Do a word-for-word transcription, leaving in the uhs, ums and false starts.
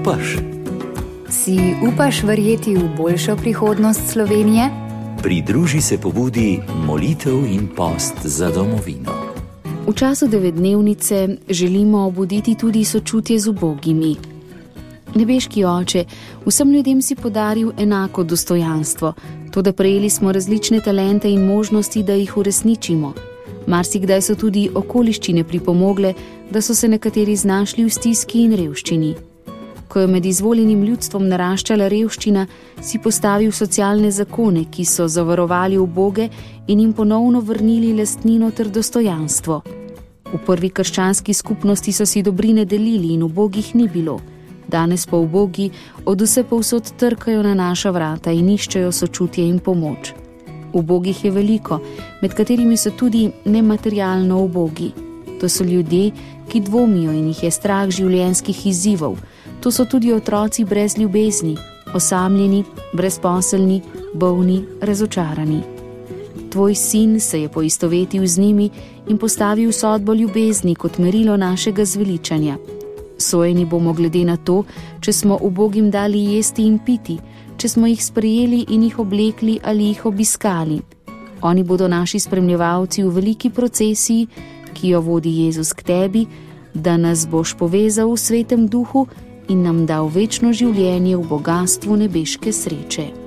upaš? Si upaš verjeti v boljšo prihodnost Slovenije? Pridruži se pobudi molitev in post za domovino. V času devetdnevnice želimo obuditi tudi sočutje z ubogimi. Nebeški Oče, vsem ljudem si podaril enako dostojanstvo, toda prejeli smo različne talente in možnosti, da jih uresničimo. Marsikdaj so tudi okoliščine pripomogle, da so se nekateri znašli v stiski in revščini. Ko je med izvoljenim ljudstvom naraščala revščina, si postavil socialne zakone, ki so zavarovali uboge in jim ponovno vrnili lastnino ter dostojanstvo. V prvi krščanski skupnosti so si dobrine delili in ubogih ni bilo. Danes pa ubogi od vse povsod trkajo na naša vrata in iščejo sočutje in pomoč. Ubogih je veliko, med katerimi so tudi nematerialno ubogi. To so ljudje, ki dvomijo in jih je strah življenjskih izzivov. To so tudi otroci brez ljubezni, osamljeni, brezposelni, bolni, razočarani. Tvoj sin se je poistovetil z njimi in postavil sodbo ljubezni kot merilo našega zveličanja. Sojeni bomo glede na to, če smo ubogim dali jesti in piti, če smo jih sprejeli in jih oblekli ali jih obiskali. Oni bodo naši spremljevalci v veliki procesiji, ki jo vodi Jezus k tebi, da nas boš povezal v svetem duhu in nam dal večno življenje v bogastvu nebeške sreče.